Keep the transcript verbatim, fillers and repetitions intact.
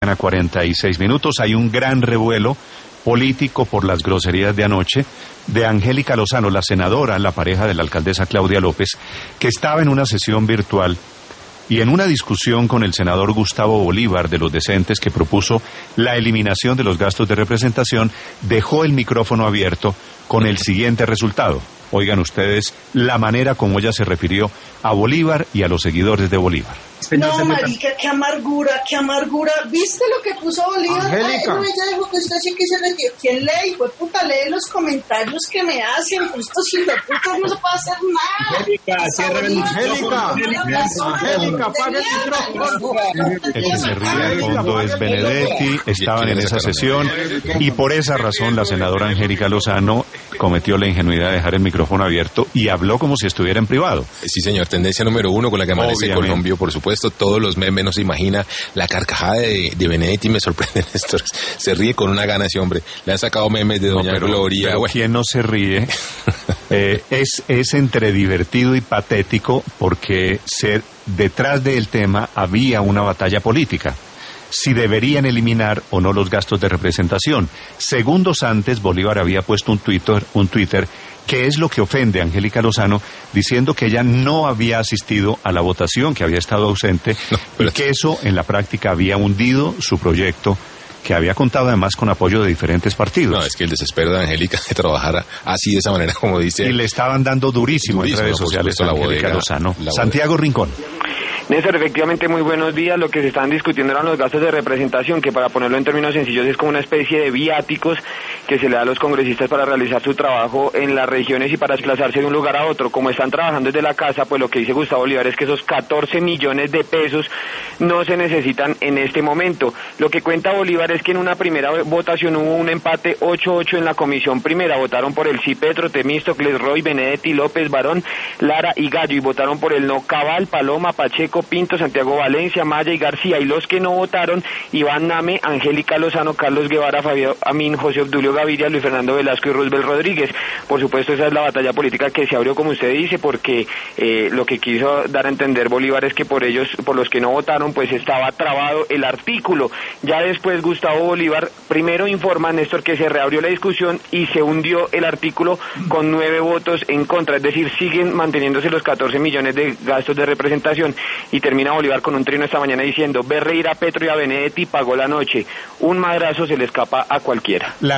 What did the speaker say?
A cuarenta y seis minutos hay un gran revuelo político por las groserías de anoche de Angélica Lozano, la senadora, la pareja de la alcaldesa Claudia López, que estaba en una sesión virtual y en una discusión con el senador Gustavo Bolívar de los Decentes, que propuso la eliminación de los gastos de representación, dejó el micrófono abierto con el siguiente resultado. Oigan ustedes la manera como ella se refirió a Bolívar y a los seguidores de Bolívar. No, marica, qué amargura, qué amargura. ¿Viste lo que puso Bolívar? Angélica. Ay, no, ella dijo que usted sí que se retiró. ¿Quién lee? Hijo de puta, lee los comentarios que me hacen. Estos hijoputas no se puede hacer nada. Angélica, cierra el micrófono. Angélica, apaga el micrófono. El que se ríe al fondo es Benedetti, estaban en esa sesión y por esa razón la senadora Angélica Lozano cometió la ingenuidad de dejar el micrófono abierto y habló como si estuviera en privado. Sí, señor, tendencia número uno con la que amanece Obviamente. Colombia, por supuesto, todos los memes, no se imagina la carcajada de, de Benedetti, me sorprende, Néstor, se ríe con una gana ese hombre, le han sacado memes de doña No, pero, Gloria. pero Bueno. quien no se ríe eh, es, es entre divertido y patético porque se, detrás del tema había una batalla política. Si deberían eliminar o no los gastos de representación. Segundos antes, Bolívar había puesto un Twitter, un Twitter que es lo que ofende a Angélica Lozano, diciendo que ella no había asistido a la votación, que había estado ausente, No, pero... y que eso en la práctica había hundido su proyecto, que había contado además con apoyo de diferentes partidos. No, es que el desespero de Angélica de trabajar así de esa manera, como dice. Y le estaban dando durísimo, Durísimo, en redes por sociales supuesto, a la Angélica bodega, Lozano. la Santiago Rincón. Néstor, efectivamente, muy buenos días. Lo que se están discutiendo eran los gastos de representación, que para ponerlo en términos sencillos es como una especie de viáticos que se le da a los congresistas para realizar su trabajo en las regiones y para desplazarse de un lugar a otro. Como están trabajando desde la casa, pues lo que dice Gustavo Bolívar es que esos catorce millones de pesos no se necesitan en este momento. Lo que cuenta Bolívar es que en una primera votación hubo un empate ocho ocho en la comisión primera. Votaron por el sí Petro, Temístocles, Roy, Benedetti, López, Barón, Lara y Gallo, y votaron por el no Cabal, Paloma, Pacheco, Pinto, Santiago Valencia, Maya y García. Y los que no votaron, Iván Name, Angélica Lozano, Carlos Guevara, Fabio Amín, José Obdulio Gaviria, Luis Fernando Velasco y Roosevelt Rodríguez. Por supuesto, esa es la batalla política que se abrió, como usted dice, porque eh, lo que quiso dar a entender Bolívar es que por ellos, por los que no votaron, pues estaba trabado el artículo. Ya después Gustavo Bolívar primero informa, Néstor, que se reabrió la discusión y se hundió el artículo con nueve votos en contra, es decir, siguen manteniéndose los catorce millones de gastos de representación. Y termina Bolívar con un trino esta mañana diciendo: ve reír a Petro y a Benedetti, pagó la noche, un madrazo se le escapa a cualquiera. La